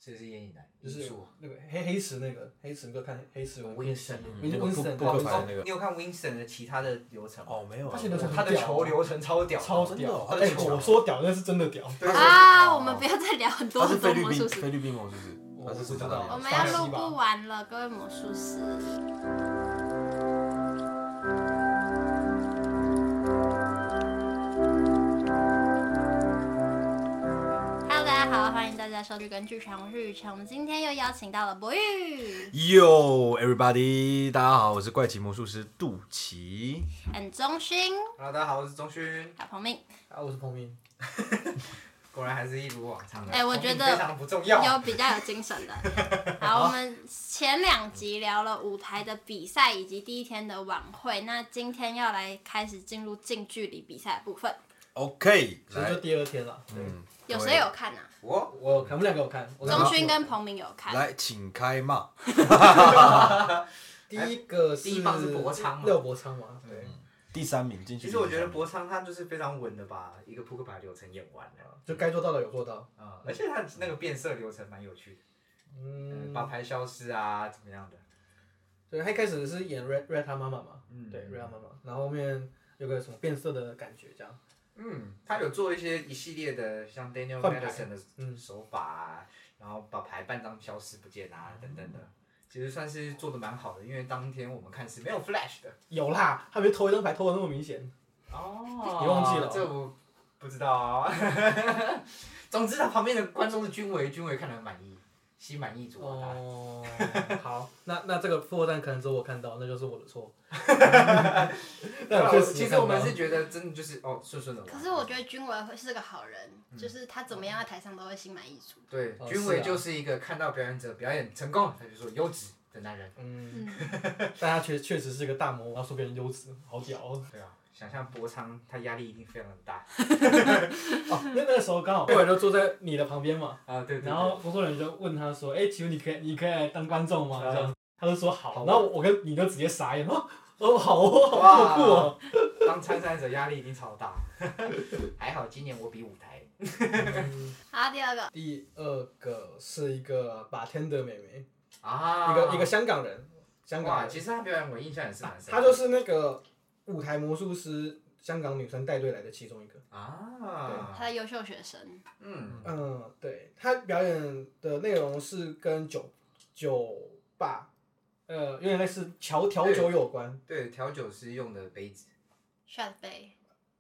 这是烟瘾男， 就是那个黑石那个黑石，你有看黑石有 Winston 那个那个。 你有看 Winston 的其他的流程吗？ 哦，没有。 他的球流程超屌， 超屌。我说屌，那是真的屌。 啊，我们不要再聊很多很多魔术师。 菲律宾魔术师， 我是不知道。 我们要录不完了，各位魔术师。好，欢迎大家收听跟剧场，我是雨辰。我们今天又邀请到了博玉。 Yo everybody， 大家好，我是怪奇魔术师杜奇。 and 钟勋。 Hello， 大家好，我是钟勋。 彭明。 我是彭明。 果然还是一如往常的。 我觉得非常不重要， 有比较有精神的。好，我们前2集聊了舞台的比赛以及第一天的晚会，那今天要来开始进入近距离比赛的部分。 OK， 其实就第2天了。 有谁有看啊？ 我看，我们2个有看。 钟勋跟彭明有看。 来，请开骂。 第一棒是博昌嘛， 廖博昌嘛，对。 第3名进去。 其实我觉得博昌他就是非常稳的把一个扑克牌流程演完了， 就该做到的有做到。 而且他那个变色流程蛮有趣的。把牌消失啊，怎么样的？ 对，他一开始是演 Red 他妈妈嘛，对 Red 他妈妈，然后后面有个什么变色的感觉这样。 他有做一系列的像 Daniel Madison 的手法啊，然后把牌半张消失不见啊等等的，其实算是做的蛮好的，因为当天我们看是没有 flash 的。 有啦，他没偷一张牌偷的那么明显。 哦， 你忘记了？ 这我不知道啊。总之，他旁边的观众是军维看得很满意，心满意足啊。 哦，好，那这个破绽可能只有我看到，那就是我的错。 其实我们是觉得真的就是顺顺的。 可是我觉得军维是个好人，就是他怎么样在台上都会心满意足。 对，军维就是一个看到表演者表演成功，他就说优质的男人。 但他确实是个大魔王，要说别人优质，好屌哦。 对啊，想象博昌他压力一定非常的大。 那个时候刚好队委就坐在你的旁边嘛。 对。 然后工作人员就问他说：“请问你可以来当观众吗？”这样，他就说好。然后我跟你就直接傻眼好哦，好酷哦。 当参赛者压力一定超大。还好今年我比舞台。 好，第二个是一个bartender妹妹啊， 一个香港人。 其实她表演我印象也是蛮深。 她就是那个舞台魔术师香港女生带队来的其中一个啊。 她的优秀学生。 对，她表演的内容是跟酒吧。有点类似调酒有关。 对，调酒师用的杯子。 shot 杯。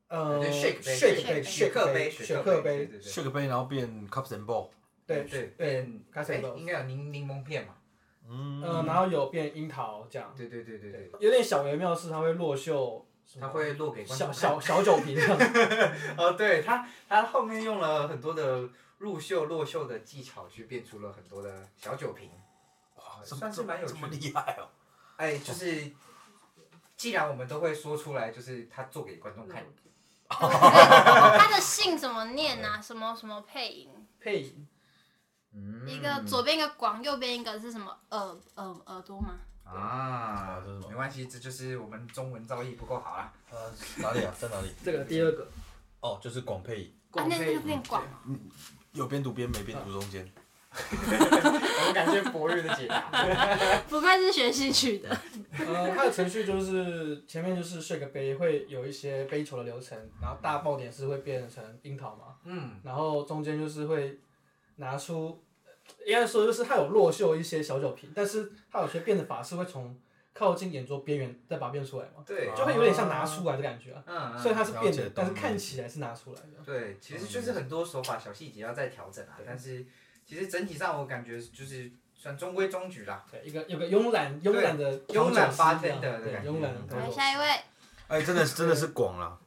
雪克杯。 雪克杯，然后变 cups and ball。 对， 变 cups and ball。应该有柠檬片嘛。 然后有变樱桃这样。 对。 有点小微妙是，它会落袖。 它会落给观众小酒瓶这样。 对，它后面用了很多的入袖落袖的技巧，去变出了很多的小酒瓶。算是蛮有趣的。 这么厉害哦！ 就是既然我们都会说出来，就是他做给观众看。 他的姓怎么念啊？什么配音？ 配音。 一个左边一个广，右边一个是什么耳朵吗？ 没关系，这就是我们中文造诣不够好啦。 哪里啊？在哪里？ 这个第2个。 就是广配音。 那就变广。 有边读边，没边读中间。 我们感谢博玉的解答。 不愧是学戏曲的。 它的程序就是前面就是睡个杯，会有一些杯球的流程，然后大爆点是会变成樱桃嘛。然后中间就是会拿出，应该说就是它有落袖一些小酒瓶，但是它有些变的法是会从靠近眼桌边缘再把它变出来嘛。 对。 就会有点像拿出来的感觉啊。虽然它是变的，但是看起来是拿出来的。 对，其实就是很多手法小细节要再调整啊，但是。其实整体上我感觉就是算中规中矩啦。 对，有个慵懒的 bartender的感觉。 慵懒的。 来下一位。 真的是广了。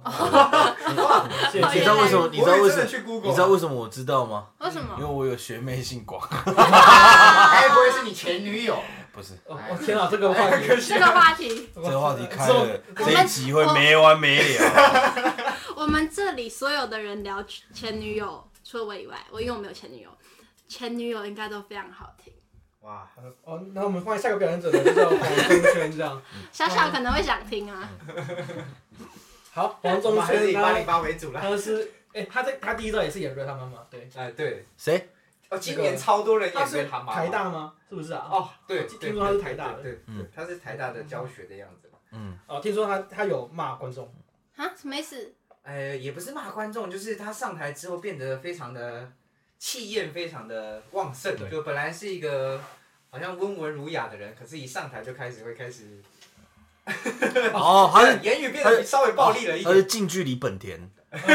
你知道为什么？你知道为什么我知道吗？ 为什么？ 因为我有学妹姓广。 该不会是你前女友？ 不是。 天啊，这个话题。 这个话题开了，这一集会没完没了。 我们这里所有的人聊前女友，除了我以外，因为我没有前女友。前女友应该都非常好听。 哇， 那我们换下个表演者的就叫黄宗轩这样。 小小可能会想听啊。 好，黄宗轩以808为主啦。 他是他第一招也是演瑞他妈妈，对。 谁？ 今年超多人他是演对蛤蟆。 台大吗？是不是啊？ 哦，对， 听说他是台大的， 对，他是台大的教学的样子嘛。 哦，听说他有骂观众。 啊，什么意思？ 也不是骂观众，就是他上台之后变得非常的气焰非常的旺盛，就本来是一个好像温文儒雅的人，可是一上台就开始。 哦，他是言语变得稍微暴力了一点。 他是近距离本田。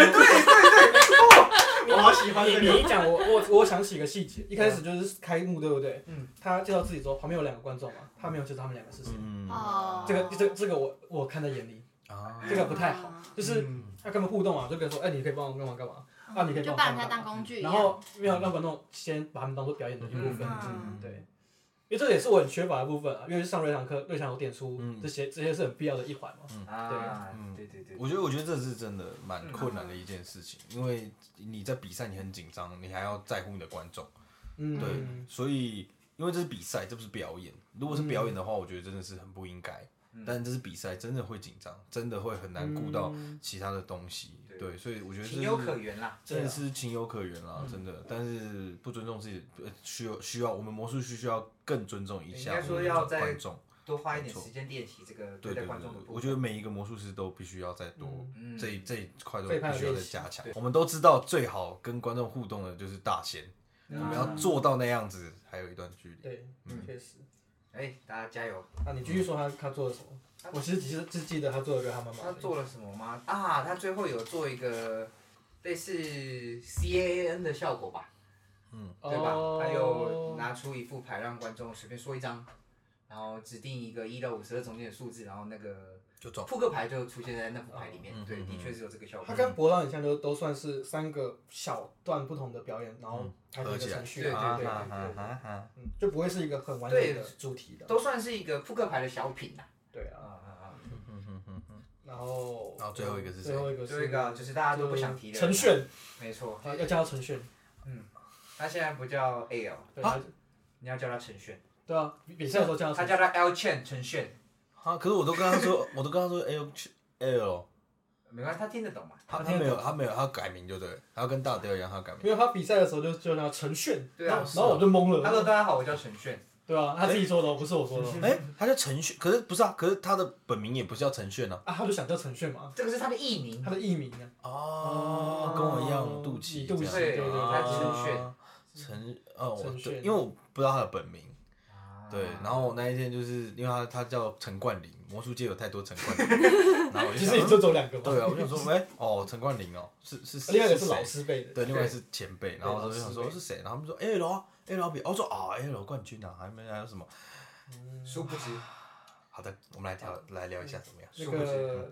我好喜欢你一讲，我想起一个细节，一开始就是开幕，对不对？他介绍自己之后，旁边有2个观众嘛，他没有介绍他们2个是谁。 哦。 这个我看在眼里，这个不太好，就是要跟他们互动啊，就跟他说，你可以帮我干嘛干嘛啊，你可以帮我干嘛。 就把人家当工具一样。 然后没有让观众先把他们当做表演的一部分，对。因为这也是我很缺乏的部分啊，因为上瑞堂课，瑞堂有点出这些是很必要的一环嘛。 对。 我觉得这是真的蛮困难的一件事情，因为你在比赛你很紧张，你还要在乎你的观众，对，所以因为这是比赛，这不是表演。如果是表演的话，我觉得真的是很不应该。但这是比赛，真的会紧张，真的会很难顾到其他的东西，对，所以我觉得情有可原啦， 真的是情有可原啦，真的。但是不尊重自己，需要我们魔术师需要更尊重一下我们的观众， 多花一点时间练习这个对待观众的部分。 我觉得每一个魔术师都必须要再多这一块都必须要再加强。我们都知道最好跟观众互动的就是大仙，我们要做到那样子还有一段距离。 对，确实。 大家加油！ 你继续说他做了什么？我其实只记得他做了个他妈妈。 他做了什么吗？他最后有做一个类似 CAN 的效果吧，对吧？他有拿出一副牌让观众随便说一张，然后指定一个1到52中间的数字，然后那个扑克牌就出现在那副牌里面。对，的确是有这个效果。 他跟博朗很像，都算是3个小段不同的表演，然后它是一个程序。对，就不会是一个很完整的主题的。 都算是一个扑克牌的小品啦。 对啊。然后最后一个是谁？ 最后一个就是大家都不想提的陈炫。 没错， 要叫他陈炫。 他现在不叫 AL，你要叫他陈炫。 对啊，比赛的时候叫他叫他 L Chen 陈炫。 可是我都跟他说 L， 没关系，他听得懂嘛。 他没有，他要改名就对了，他要跟大雕一样，他要改名。 因为他比赛的时候就叫他陈炫， 对啊， 然后我就懵了。 他说：“大家好，我叫陈炫。” 对啊，他自己说的，不是我说的。 他叫陈炫，可是不是啊？可是他的本名也不是叫陈炫啊。 他就想叫陈炫嘛。 这个是他的艺名。 他的艺名啊。跟我一样，肚脐。 对，他陈炫。 陈炫，因为我不知道他的本名。对，然后那一天就是因为他叫陈冠霖，魔术界有太多陈冠霖，然后我就其实也就走2个嘛。 对啊，我就说，陈冠霖是另外一个是老师辈的， 对，另外是前辈，然后我就想说是谁，然后他们说 L 比，我说L 冠军啊，还有什么？ 殊不知。 好的，我们来聊一下怎么样？ 那个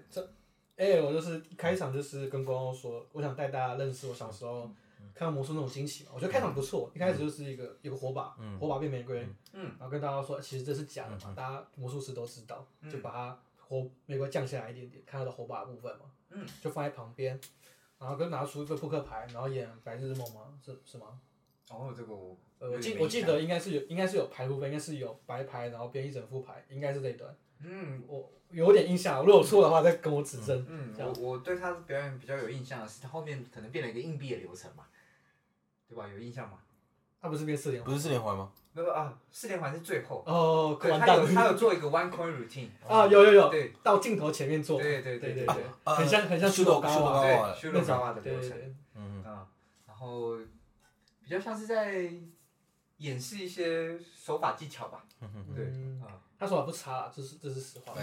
L 就是开场就是跟观众说，我想带大家认识我小时候看到魔术那种惊喜嘛，我觉得开场不错，一开始就是有个火把，火把变玫瑰，然后跟大家说其实这是假的嘛，大家魔术师都知道，就把它玫瑰降下来一点点，看到的火把的部分嘛，就放在旁边，然后拿出一个扑克牌，然后演白日梦吗？是吗？ 这个我记得应该是有牌部分，应该是有白牌，然后编一整副牌，应该是这一段。我有点印象，如果错的话再跟我指正。 我对他的表演比较有印象的是，他后面可能变了一个硬币的流程嘛，对吧？有印象吗？ 他不是变4连环？ 不是4连环吗？ 那个4连环是最后。 对， 他有做一个 one coin routine。 有。 对， 到镜头前面做。 对， 很像修罗高啊， 对，修罗高啊的流程。然后比较像是在演示一些手法技巧吧。对， 他手法不差啦，这是实话。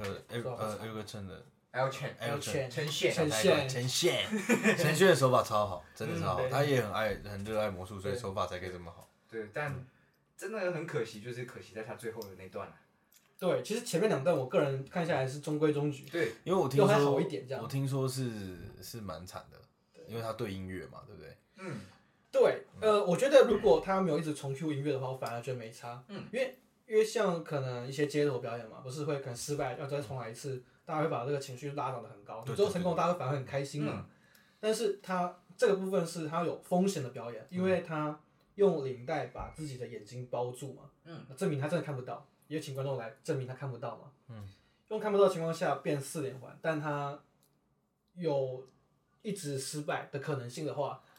Eric 真的 L Chen 陈炫的手法超好，真的超好，他也很热爱魔术，所以手法才可以这么好。 对，但真的很可惜，就是可惜在他最后的那段了。 对，其实前面2段我个人看下来是中规中矩。 对， 因为我听说我听说是蛮惨的，因为他对音乐嘛，对不对？ 对，我觉得如果他没有一直重 Q 音乐的话，我反而觉得没差。因为像可能一些街头表演嘛，不是会可能失败要再重来一次，大家会把这个情绪拉长得很高，你最后成功，大家会反而很开心嘛。但是他这个部分是他有风险的表演，因为他用领带把自己的眼睛包住嘛，证明他真的看不到，也请观众来证明他看不到嘛。用看不到的情况下变4连环，但他有一直失败的可能性的话，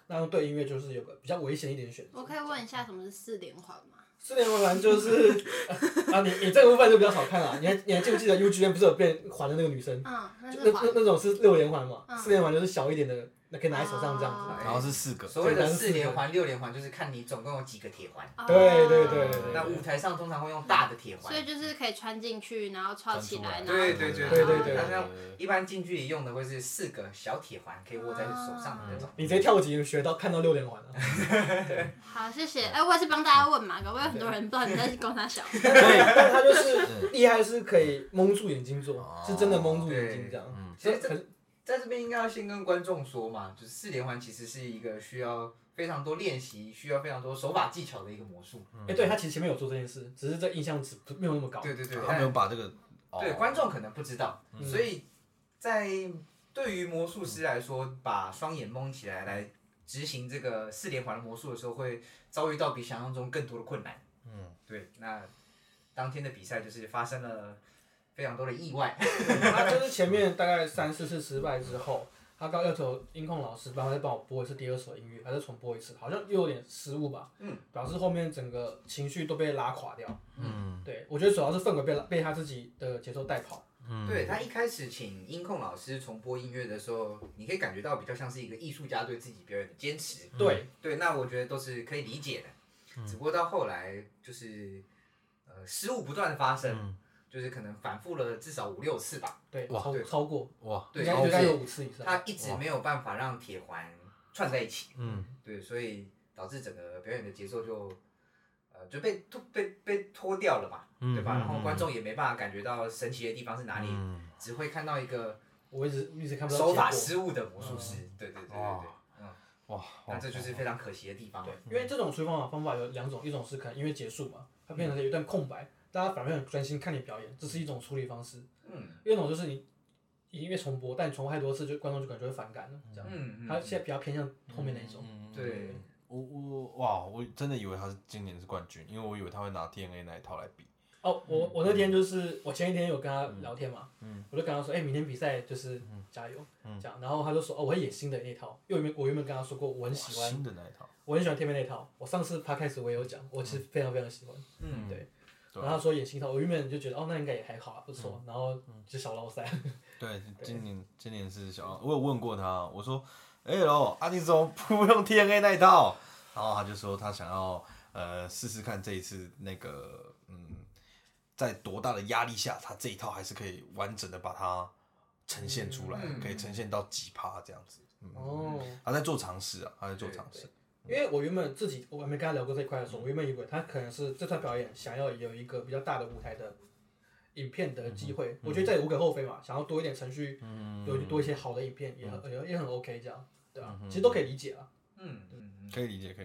那用对音乐就是有个比较危险一点的选择。 我可以问一下什么是4连环吗 ？4连环就是你这个部分就比较少看了。你还记不记得 UGM 不是有变环的那个女生？那种是6连环嘛，4连环就是小一点的。那可以拿在手上这样子， 然后是4个。 所谓的4连环、6连环，就是看你总共有几个铁环。 对。 那舞台上通常会用大的铁环， 所以就是可以穿进去，然后串起来。 对。 那一般近距离用的会是4个小铁环，可以握在手上的那种。 你直接跳级学到看到6连环了。 好，谢谢。我也是帮大家问嘛，搞不好有很多人不知道你在跟他小。 但他就是厉害，是可以蒙住眼睛做，是真的蒙住眼睛这样。 其实在这边应该要先跟观众说嘛，就是4连环其实是一个需要非常多练习、需要非常多手法技巧的一个魔术。 对他其实前面有做这件事，只是这印象值没有那么高。 对， 他没有把这个。 对，观众可能不知道，所以在对于魔术师来说，把双眼蒙起来执行这个4连环的魔术的时候，会遭遇到比想象中更多的困难。对，那当天的比赛就是发生了非常多的意外。 他就是前面大概3、4次失败之后，他刚要求音控老师再帮我播一次第2首音乐，还是重播一次，好像又有点失误吧。表示后面整个情绪都被拉垮掉。对，我觉得主要是氛围被他自己的节奏带跑。 对，他一开始请音控老师重播音乐的时候，你可以感觉到比较像是一个艺术家对自己表演的坚持。对，那我觉得都是可以理解的。只不过到后来就是失误不断的发生。就是可能反复了至少5、6次吧。 对，超过。 对， 应该有5次以上。 他一直没有办法让铁环串在一起。对，所以导致整个表演的节奏就被拖掉了嘛，对吧？然后观众也没办法感觉到神奇的地方是哪里，只会看到一个我一直看不到手法失误的魔术师。对。 哇， 那这就是非常可惜的地方。 对，因为这种处理方法有2种，一种是可能音乐结束嘛，它变成有一段空白。大家反而很专心看你表演，这是一种处理方式。另一种就是你音乐重播，但你重播太多次，观众就可能就会反感了。这样。他现在比较偏向后面那一种。 对。 我真的以为他是今年是冠军，因为我以为他会拿 TNA 那一套来比。 我那天就是我前一天有跟他聊天嘛，我就跟他说，明天比赛就是加油，这样。然后他就说，我会演新的那一套，因为我原本跟他说过，我很喜欢新的那一套， 我很喜欢 TNA 那一套。我上次他开始我也有讲，我其实非常非常喜欢。对。然后他说演新套，我原本就觉得那应该也还好不错。然后就小捞赛。 对，今年是小，我有问过他，我说，你怎么不用 TNA 那一套？然后他就说他想要试试看这一次那个在多大的压力下，他这一套还是可以完整的把它呈现出来，可以呈现到几趴这样子。他在做尝试啊，他在做尝试。 因为我原本我还没跟他聊过这一块的时候，我原本以为他可能是这段表演想要有一个比较大的舞台的影片的机会，我觉得这也无可厚非嘛，想要多一点程序，有多一些好的影片也很 OK 这样，对吧？其实都可以理解啊。 可以理解。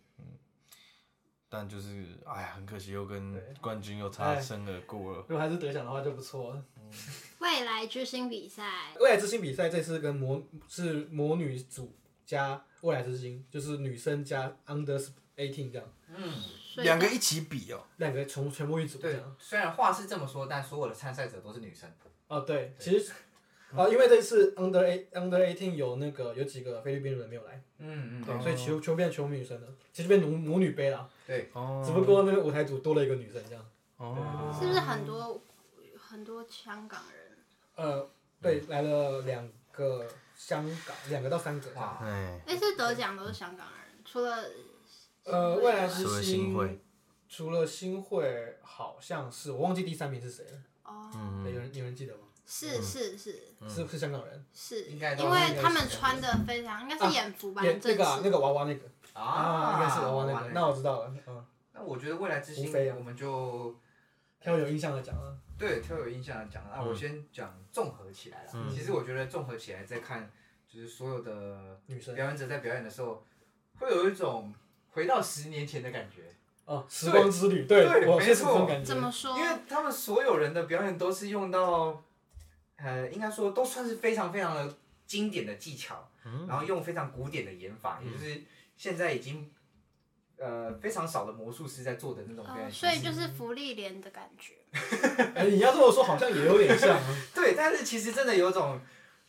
但就是很可惜又跟冠军又擦身而过了。 如果还是得奖的话就不错了。 未来之星比赛， 这次跟是魔女组加未来之星，就是女生加 Under 18这样。 2个一起比哦。 2个全部一组这样。 虽然话是这么说，但所有的参赛者都是女生。 对，其实因为这次 Under 18有几个菲律宾人没有来。对，所以全变全部女生了，其实变魔女杯了。对。只不过那个舞台组多了一个女生这样。 是不是很多香港人？ 对，来了2个香港，2个到3个。 是得奖都是香港人，除了未来之星，除了新会好像是，我忘记第3名是谁了。有人记得吗？ 是香港人。 是， 应该因为他们穿的非常，应该是演服吧，很正式。 那个娃娃那个。应该是娃娃那个。那我知道了。 那我觉得未来之星，我们就挑有印象的讲啊。 对，挑有印象的讲。那我先讲综合起来了。其实我觉得综合起来再看，就是所有的女生表演者在表演的时候，会有一种回到10年前的感觉。 时光之旅。对， 没错。 怎么说？ 因为他们所有人的表演都是用到，应该说都算是非常非常的经典的技巧，然后用非常古典的演法，也就是现在已经非常少的魔术师在做的那种表演。 所以就是福利连的感觉。 你要这么说，好像也有点像。 对，但是其实真的有种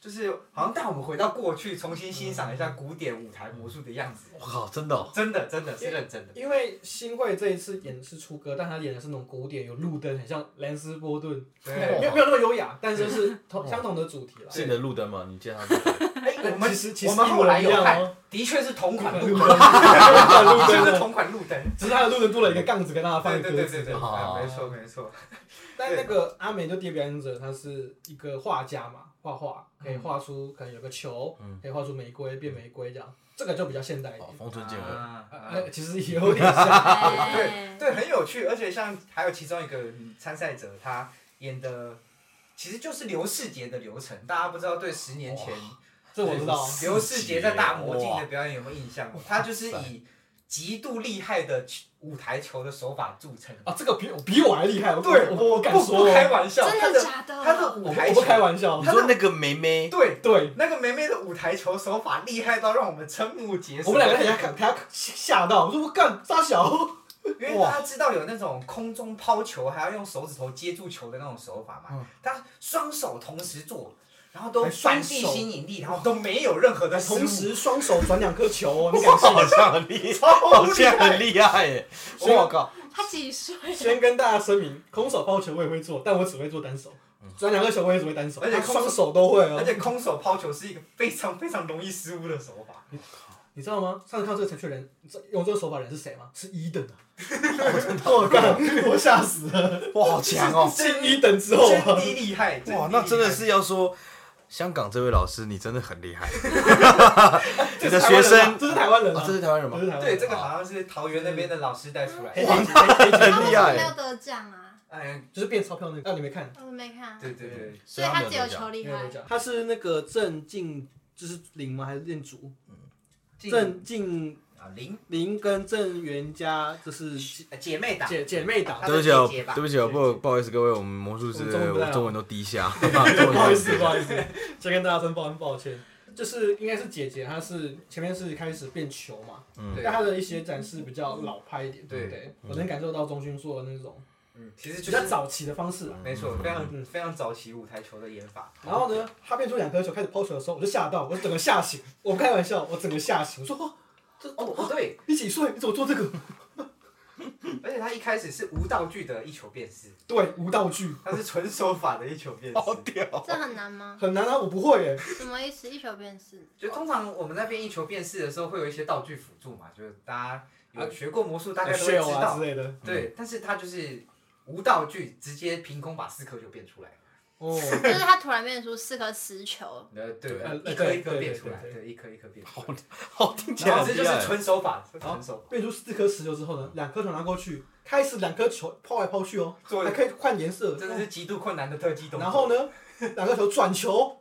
就是好像带我们回到过去，重新欣赏一下古典舞台魔术的样子。 我靠，真的哦， 真的是认真的。 因为新会这一次演的是出歌，但他演的是那种古典，有路灯，很像兰斯波顿，没有那么优雅，但是是相同的主题了。 是你的路灯吗？你见他路灯？ 我们后来有看，的确是同款路灯， 的确是同款路灯， 只是他的路灯多了一个杠子，跟大家放歌词。 对，没错。 但那个阿美就第一表演者，他是一个画家嘛，画画可以画出可能有个球，可以画出玫瑰变玫瑰这样，这个就比较现代一点。 风春剑客，其实也有点像， 对，很有趣，而且像还有其中一个参赛者，他演的其实就是刘世杰的流程，大家不知道对10年前， 这我知道， 刘世杰在大魔镜的表演有没有印象？他就是以极度厉害的舞台球的手法著称啊，这个比我还厉害， 对， 我敢说， 不开玩笑， 真的假的？ 他的舞台球， 我不开玩笑， 你说那个梅梅， 对，那个梅梅的舞台球手法厉害到让我们瞠目结舌。 我们两个人他吓到，我说我干傻小， 因为大家知道有那种空中抛球还要用手指头接住球的那种手法嘛，他双手同时做。然后都反地心引力，然后都没有任何的失误， 同时双手转2颗球，你敢信？ 好像很厉害，好像很厉害耶！我靠， 他几岁？ 先跟大家声明，空手抛球我也会做，但我只会做单手，转2颗球我也只会单手， 而且双手都会哦。 而且空手抛球是一个非常非常容易失误的手法。 你知道吗？上次看这个程序员用这个手法的人是谁吗？是伊登啊！我干，我吓死了！ 哇，好强哦！ 进伊登之后， 真的厉害！ 哇，那真的是要说。香港这位老师，你真的很厉害。你的学生， 这是台湾人这是台湾人吗？ 对，这个好像是桃园那边的老师带出来。 哇，很厉害。 没有得奖啊？ 就是变钞票那个，你没看？ 我没看。 对。 所以他只有球厉害。 他是那个郑敬，就是林吗？还是念祖？郑敬。林跟郑元嘉就是姐妹档， 姐妹档。 对不起，不好意思各位，我们魔术师中文都低下， 不好意思，先跟大家真抱歉。就是应该是姐姐，她是前面是开始变球嘛，但她的一些展示比较老派一点，对不对？我能感受到钟勋说的那种， 其实比较早期的方式啊， 没错，非常早期舞台球的演法。 然后呢，她变出2颗球开始抛球的时候，我就吓到，我整个吓醒，我不开玩笑，我整个吓醒，我说对， 你几岁？你怎么做这个？ 而且他一开始是无道具的一球变式， 对，无道具， 他是纯手法的一球变式， 好屌！ 这很难吗？ 很难啊，我不会耶。 什么意思？一球变式？ 就通常我们那边一球变式的时候，会有一些道具辅助嘛，就是大家有学过魔术，大概都会知道之类的。 对，但是他就是无道具，直接凭空把4颗球变出来。 就是他突然变出4颗实球， 对，一颗一颗变出来，对，一颗一颗变出来。 好听起来， 这就是纯手法， 变出4颗实球之后呢，2颗球拿过去，开始2颗球抛来抛去哦，还可以换颜色， 真的是极度困难的特技动作。 然后呢，2颗球转球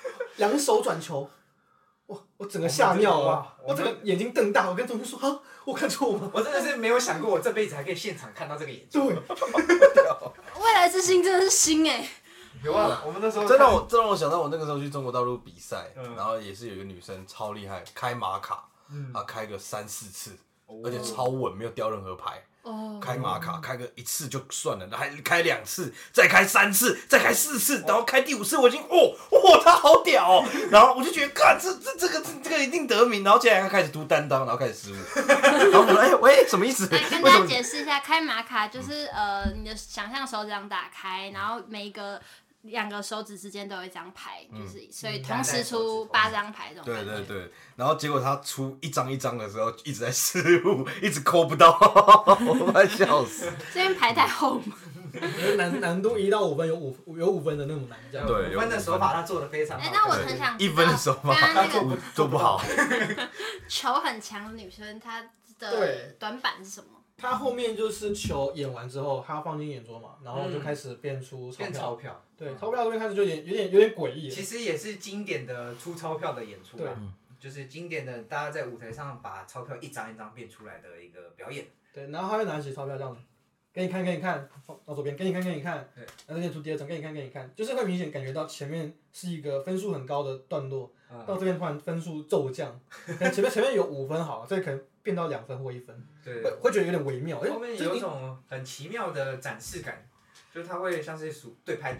，2手转球，哇！我整个吓尿啊！我整个眼睛瞪大，我跟钟勋说：“啊，我看错吗？” 我真的是没有想过，我这辈子还可以现场看到这个演出。 对， 未来之星真的是星哎。 有啊，我们那时候这让我想到我那个时候去中国大陆比赛，然后也是有一个女生超厉害，开马卡，她开个3-4次，而且超稳，没有掉任何牌。开马卡开个1次就算了，还开2次，再开3次，再开4次，然后开第5次，我已经他好屌哦！然后我就觉得，看这个一定得名，然后接下来他开始读单当，然后开始失误，然后我说，喂，什么意思？ 跟大家解释一下，开马卡就是你的想象手掌打开，然后每一个2个手指之间都有一张牌，就是所以同时出8张牌这种感觉。 对，然后结果他出一张一张的时候一直在失误，一直抠不到，我快笑死。 这边牌太厚嘛。 难度1到5分，有5分的那种难，这样。 对，5分的手法他做的非常好。 那我很想 1分的手法他做不好。 球很强的女生，她的短板是什么？ 他后面就是球演完之后，他放进演桌嘛，然后就开始变出钞票。对，钞票这边开始就有点诡异。 其实也是经典的出钞票的演出啊，就是经典的大家在舞台上把钞票一张一张变出来的一个表演。 对，然后他会拿起钞票这样子，给你看，到左边，给你看。对，然后念出第2张，给你看，就是会明显感觉到前面是一个分数很高的段落，到这边突然分数骤降，可能前面有5分好，这可能变到2分或1分， 对， 会觉得有点微妙。 后面有一种很奇妙的展示感。 就是他会像是数对拍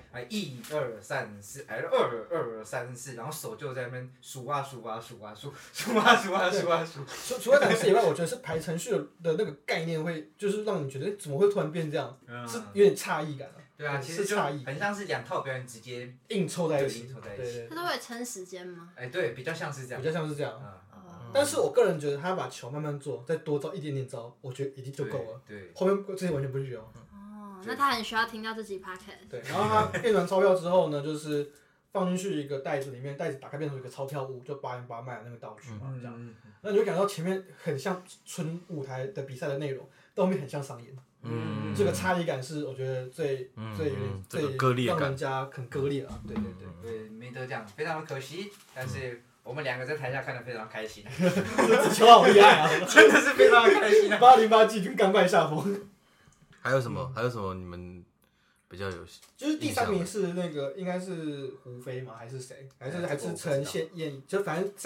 ，1、2、3、4，2、2、3、4，然后手就在那边数啊数啊数啊数，数啊数啊数啊数。 除了档次以外，我觉得是排程序的那个概念会，就是让你觉得怎么会突然变这样，是有点诧异感。 对啊，其实就很像是2套表演直接硬凑在一起。 对。 他都会撑时间吗？ 对，比较像是这样。 比较像是这样。但是我个人觉得他把球慢慢做，再多招一点点招，我觉得已经就够了。 对。 后面这些完全不需要。 那他很需要听到这集 podcast。 对，然后他变完钞票之后呢，就是放进去一个袋子里面，袋子打开变成一个钞票屋，就8元8卖的那个道具嘛，这样。那你会感觉到前面很像纯舞台的比赛的内容，到后面很像商演。这个差异感是我觉得最让人家很割裂啊。 对，没得讲，非常的可惜，但是。我们2个在台下看得非常开心， 这球好厉害啊！ 真的是非常的开心啊 ！808季军甘拜下风。 还有什么？你们比较有？ 就是第3名是那个应该是胡飞嘛，还是谁？还是陈燕？就反正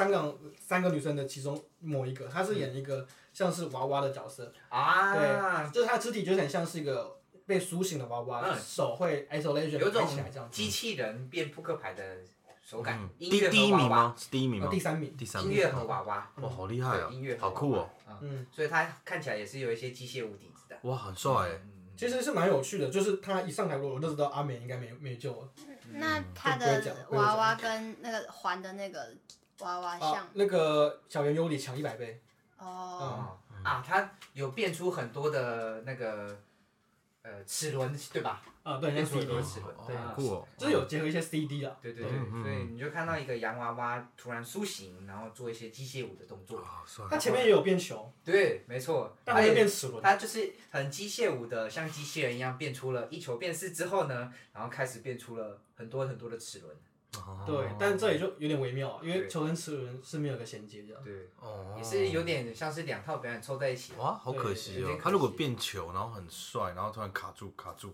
3个女生的其中某一个，她是演一个像是娃娃的角色啊。对，就是她肢体就很像是一个被苏醒的娃娃，手会 isolation 有种起来这样。 机器人变扑克牌的。手感， 第一名吗？是第1名吗？ 第3名。 音乐和娃娃， 哇，好厉害啊！好酷哦。 所以他看起来也是有一些机械物底子的。 哇，很帅哎。 其实是蛮有趣的，就是他一上台我就知道阿美应该没救了。 那他的娃娃跟那个环的那个娃娃像？ 那个小圆优里强100倍。 他有变出很多的那个齿轮，对吧？ 对， 变出很多齿轮， 对， 酷哦， 就是有结合一些 CD 啊。 对，所以你就看到一个洋娃娃突然苏醒，然后做一些机械舞的动作。 他前面也有变球。 对，没错。 但他也变齿轮。 他就是很机械舞的，像机器人一样变出了1球变4之后呢，然后开始变出了很多很多的齿轮。 对，但这里就有点微妙，因为球跟齿轮是没有个衔接的。 对，也是有点像是2套表演凑在一起。 哇，好可惜哦！他如果变球，然后很帅，然后突然卡住，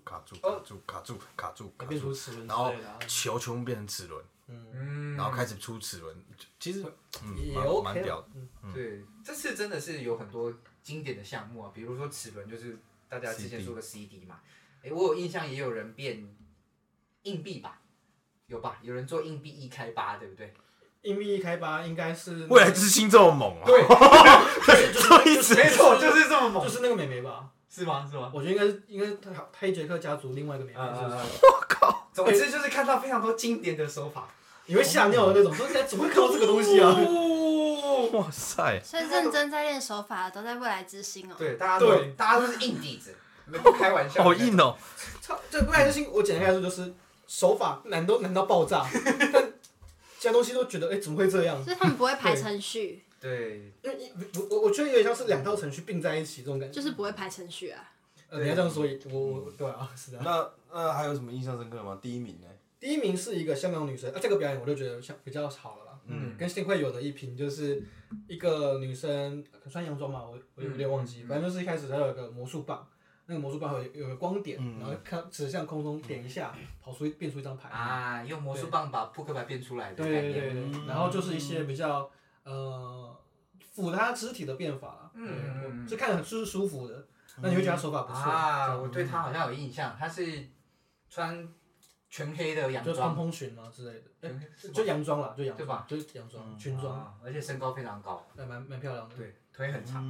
变出齿轮， 然后球全部变成齿轮，然后开始出齿轮，其实也蛮屌的。 对，这次真的是有很多经典的项目啊，比如说齿轮就是大家之前说的 CD 嘛，我有印象也有人变硬币吧。有吧？有人做硬币1开8，对不对？ 硬币1开8应该是未来之星这么猛啊！ 对， 没错， 就是这么猛， 就是那个美眉吧？ 是吗？ 我觉得应该是黑杰克家族另外一个美眉。 我靠！ 总之就是看到非常多经典的手法， 你会吓尿的那种。说怎么会看到这个东西啊？ 哇塞！ 所以认真在练手法的都在未来之星哦。 对，大家都是硬底子，不开玩笑。 好硬哦！ 这未来之星，我简单来说就是。手法难到爆炸，但其他东西都觉得怎么会这样？ 所以他们不会排程序。 对， 因为我觉得有点像是2套程序并在一起这种感觉。 就是不会排程序啊。 你要这样说，我对啊，是的。 那还有什么印象深刻的吗？第1名呢？ 第1名是一个香港女生，这个表演我就觉得比较好了啦。跟幸会有的一拼，就是一个女生穿洋装嘛，我有点忘记，反正就是一开始她有一个魔术棒。那个魔术棒有个光点，然后指向空中点一下，变出一张牌。 啊，用魔术棒把扑克牌变出来的概念。对，然后就是一些比较符合他肢体的变法，就看着是舒服的。那你会觉得他手法不错啊？我对他好像有印象，他是穿全黑的洋装， 就蓬蓬裙啊之类的，就洋装啦，就洋装，对吧？就是洋装，裙装， 而且身高非常高， 蛮漂亮的。 对。腿很长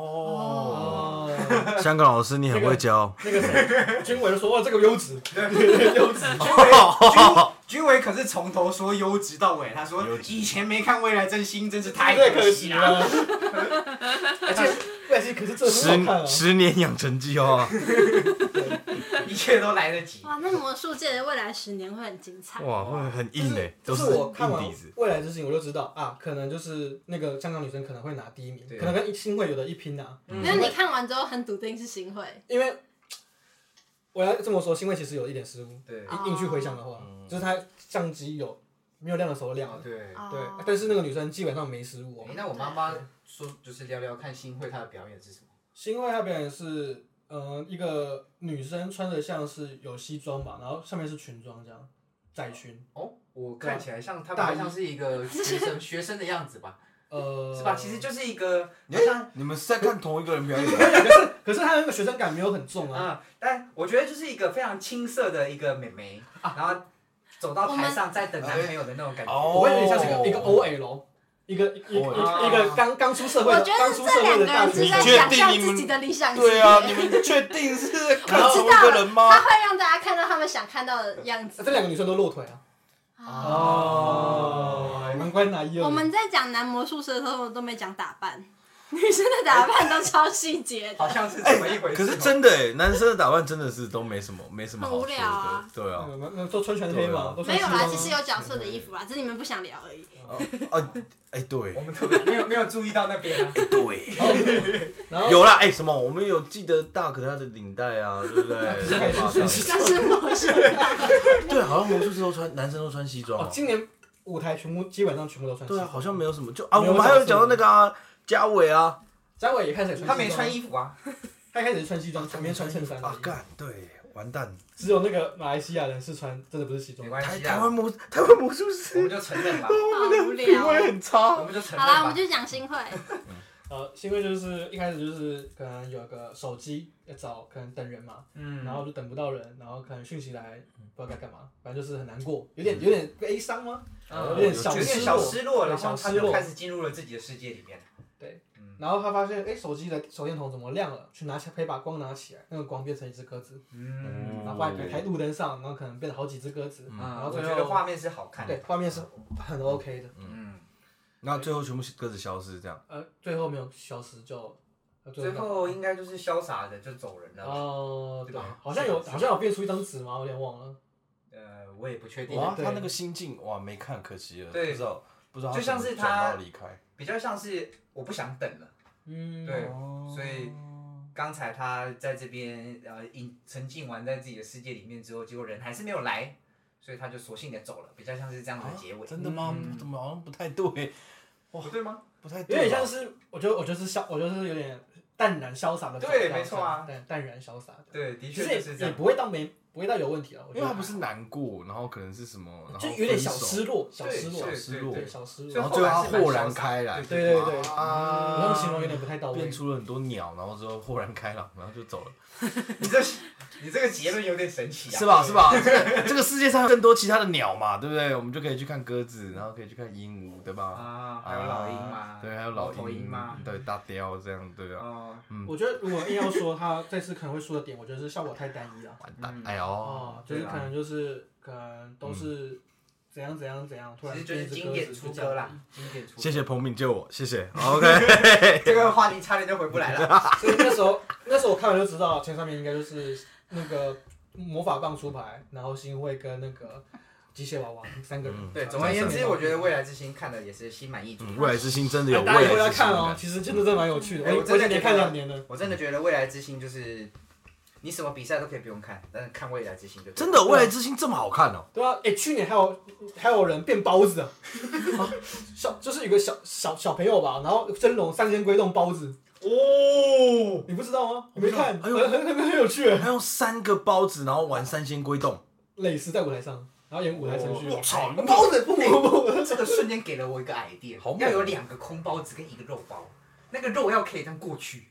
香港老师你很会教。 那个谁，军委就说哇这个优质， 优质。军委可是从头说优质到尾，他说以前没看未来真心真是太可惜了。 而且未来真心可是这很好看啊 ，10年养成计划。 一切都来得及。 哇，那魔术界的未来10年会很精彩。 哇，会很硬诶，都是我看完未来之星我就知道啊，可能就是那个香港女生可能会拿第1名，可能跟新会有的一拼啊。 因为你看完之后很笃定是新会。 因为我要这么说，新会其实有一点失误。 对。 硬去回想的话，就是他相机没有亮的时候亮。 对。 但是那个女生基本上没失误。 那我妈妈说，就是聊聊看新会她的表演是什么？ 新会她表演是。一个女生穿着像是有西装吧，然后上面是裙装这样，窄裙。 我看起来像她像是一个学生的样子吧。 是吧？其实就是一个， 你们是在看同一个人表演？ 可是他那个学生感没有很重啊。 但我觉得就是一个非常青涩的一个妹妹，然后走到台上在等男朋友的那种感觉。 我有点像是一个 OL。一个刚出社会的，刚出社会的大学生， 你确定自己的理想？ 对啊，你们确定是在看同一个人吗？ 他会让大家看到他们想看到的样子。 这两个女生都露腿啊。难怪哪一。 我们在讲男魔术师的时候都没讲打扮。女生的打扮都超细节的， 好像是这么一回事。 可是真的男生的打扮真的是都没什么好说的，对啊。 都穿全黑嘛， 没有啦，其实有角色的衣服啦，只是你们不想聊而已。 对， 我们特别没有注意到那边啊。 对，有啦，什么？我们有记得大可他的领带啊，对不对？ 那是魔术。 对，好像魔术师都穿，男生都穿西装。 今年舞台基本上全部都穿。 对啊，好像没有什么，我们还有讲到那个嘉伟啊， 嘉伟也开始穿， 他没穿衣服啊， 他开始穿西装，前面穿衬衫。 干，对，完蛋。 只有那个马来西亚人是穿，真的不是西装。 没关系， 台湾魔术师， 我们就承认吧。 好无聊， 品味很差。 我们就承认。 好啦，我们就讲新会。 新会就是一开始就是可能有个手机要找，可能等人嘛，然后就等不到人，然后可能讯息来，不知道该干嘛，反正就是很难过，有点悲伤吗？有点小失落，然后他就开始进入了自己的世界里面。 对，然后他发现，手机的手电筒怎么亮了？去拿起来，可以把光拿起来，那个光变成一只鸽子，然后放在台路灯上，然后可能变成好几只鸽子，然后我觉得画面是好看的， 对，画面是很 OK 的， 然后最后全部鸽子消失，这样。 最后没有消失， 最后应该就是潇洒的就走人了。 对，好像有变出一张纸吗？我有点忘了。 我也不确定。 哇，他那个心境没看，可惜了，不知道。 就像是他离开， 比较像是我不想等了。对，所以刚才他在这边沉浸完在自己的世界里面之后，结果人还是没有来，所以他就索性的走了，比较像是这样的结尾。 真的吗？怎么好像不太对？ 不对吗？ 不太对，有点像是我觉得是有点淡然潇洒的。 对，没错啊， 淡然潇洒的。 对，的确是这样。 也不会到有问题了， 因为他不是难过，然后可能是什么， 就有点小失落， 然后最后他豁然开朗。 对，我用形容有点不太到位。 变出了很多鸟，然后之后豁然开朗，然后就走了。 你这个结论有点神奇啊！ 是吧？这个世界上有更多其他的鸟嘛，对不对？我们就可以去看鸽子，然后可以去看鹦鹉，对吧？ 还有老鹰嘛？ 对，还有老鹰嘛？ 对，大雕这样，对啊。 我觉得如果硬要说他这次可能会输的点，我觉得是效果太单一了。 完蛋！哎呦， 就是可能都是怎样，突然其实就是经典出歌啦，经典出歌。 谢谢彭敏救我，谢谢。OK， 这个话题差点就回不来了。 所以那时候我看完就知道前3名应该就是那个魔法棒出牌，然后新会跟那个机械娃娃3个人。 对，总而言之，我觉得未来之星看的也是心满意足。 未来之星真的有未来之星。大家来看哦，其实真的蛮有趣的。我真的连看2年了。 我真的觉得未来之星就是你什么比赛都可以不用看，但是看未来之星就真的未来之星这么好看哦。 对啊，去年还有人变包子啊，就是有个小朋友吧，然后真龙3仙归洞包子。你不知道吗？你没看？很有趣。 他用3个包子，然后玩3仙归洞， 类似在舞台上，然后演舞台程序。 我操， 包子不，这个瞬间给了我一个 idea，要有2个空包子跟1个肉包，那个肉要可以这样过去。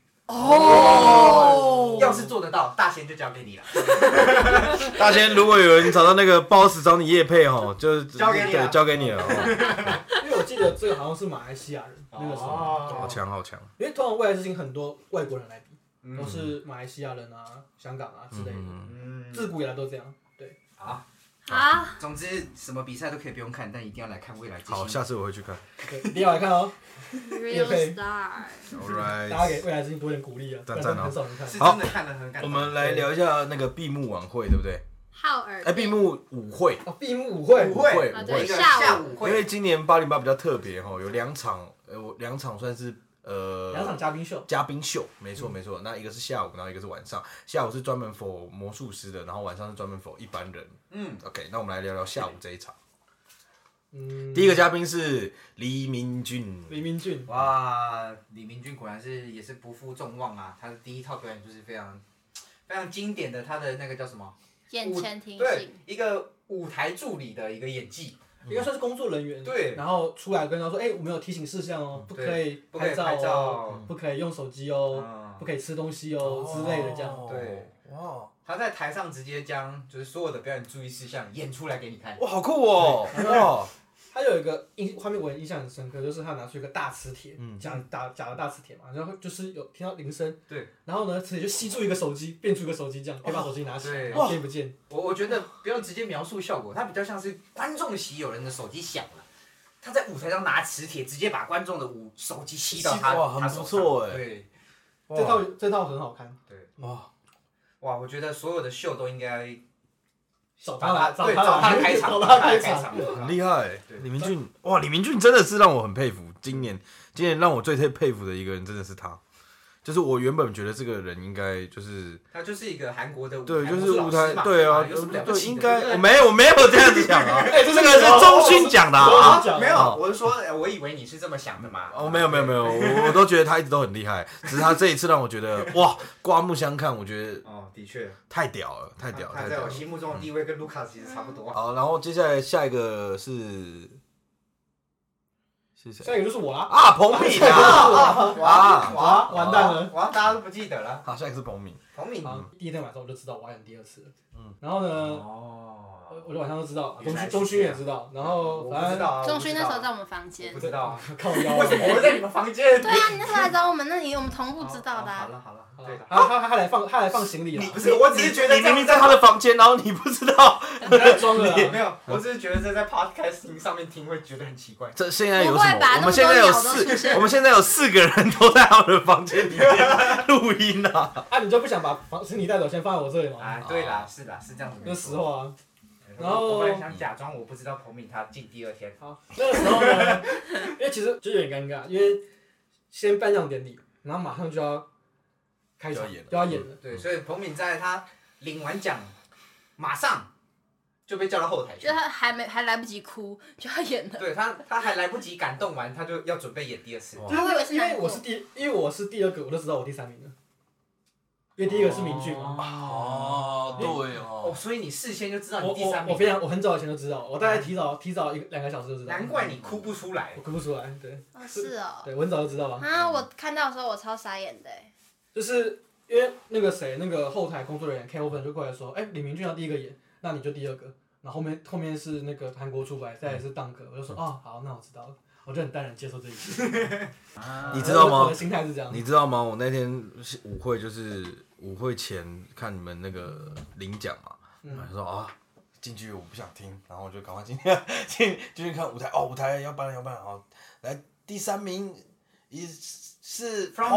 要是做得到，大仙就交给你了。 大仙，如果有人找到那个包子找你业配就交给你了， 交给你了。 因为我记得这个好像是马来西亚人那个时候， 好强。 因为通常未来之星很多外国人来比，都是马来西亚人啊、香港啊之类的，自古以来都这样。对， 好。总之什么比赛都可以不用看，但一定要来看未来之星。 好，下次我会去看。 对，一定要来看哦。 Real Star。 Alright。 大家给未来之星多点鼓励啊！ 赞很少人看。 是真的看得很感动。 我们来聊一下那个闭幕晚会，对不对？ 浩尔。 闭幕舞会。 闭幕舞会。 对，下午会。 因为今年808比较特别有2场，2场算是 2场嘉宾秀， 没错。那一个是下午，然后一个是晚上。下午是专门 for 魔术师的，然后晚上是专门 for 一般人。OK， 那我们来聊聊下午这一场。第一个嘉宾是黎明俊。 哇，黎明俊果然也是不负众望啊！他的第一套表演就是非常非常经典的，他的那个叫什么？ 眼前听信。 对，一个舞台助理的一个演技。 应该算是工作人员。 对。 然后出来跟他说，我们有提醒事项哦，不可以拍照哦，不可以用手机哦，不可以吃东西哦之类的这样。 对。哇。他在台上直接将就是所有的表演注意事项演出来给你看。 哇，好酷哦！哇。 他有一个画面我印象很深刻，就是他拿出一个大磁铁，假的大磁铁嘛，然后就是有听到铃声， 对， 然后呢，磁铁就吸住一个手机，变出一个手机这样，可以把手机拿起来，然后见不见？ 我觉得不用直接描述效果，它比较像是观众席有人的手机响了，他在舞台上拿磁铁，直接把观众的手机吸到他很不错哎， 对， 这套很好看， 对，哇，我觉得所有的秀都应该。 找他开场， 很厉害。李明俊，哇，李明俊真的是让我很佩服。今年让我最佩服的一个人，真的是他。就是我原本觉得这个人应该就是他就是一个韩国的对，就是舞台对啊，对，应该我没有这样子想啊，这个是钟勋讲的啊， 没有，我是说，我以为你是这么想的嘛。 哦，没有，我都觉得他一直都很厉害，只是他这一次让我觉得哇，刮目相看，我觉得的确太屌了，太屌了。 他在我心目中的地位跟卢卡斯其实差不多。 好，然后接下来下一个是。 下一个就是我啦！ 啊，彭敏啊！ 完蛋了！ 大家都不记得了。 好，下一个是彭敏。 第一天晚上我就知道我要演第二次了。然后呢？我就晚上都知道，钟勋也知道，然后反正钟勋那时候在我们房间。 不知道。 靠腰。 为什么我会在你们房间？ 对啊，你那时候来找我们，那我们同步知道的。 好了。对的。 他来放行李了。 不是，我只是觉得你明明在他的房间，然后你不知道。 你在装了。 没有，我只是觉得这在 podcast 上面听会觉得很奇怪。 这现在有什么？我们现在有4个人都在他们的房间里面录音啊。 你就不想把行李带走，先放在我这里吗？ 对啦，是啦，是这样子。 那实话。 然后我本来想假装我不知道彭敏他进第2天。 好，那个时候呢，因为其实就有点尴尬，因为先颁奖典礼，然后马上就要开场，就要演了。 对，所以彭敏在他领完奖，马上就被叫到后台去。 就他还来不及哭，就要演了。 对他还来不及感动完，他就要准备演第2次。 因为我是第2个，我就知道我第3名了。因为第一个是明俊嘛。 对哦。 所以你事先就知道你第3名。 我很早以前就知道，我大概提早2个小时就知道。 难怪你哭不出来。 我哭不出来，对。 是哦。 对，我很早就知道了。 我看到的时候我超傻眼的。 就是因为那个后台工作人员 K-Open 就过来说，李明俊要第一个演，那你就第2个，然后后面是那个韩国出来，再来是 Dunk，我就说好，那我知道了。我就很淡然接受这一切。 你知道吗？ 我的心态是这样。 你知道吗？我那天舞会就是舞会前看你们那个领奖嘛，就说进去我不想听，然后我就赶快进去看舞台。舞台要办了，好，来第3名是 From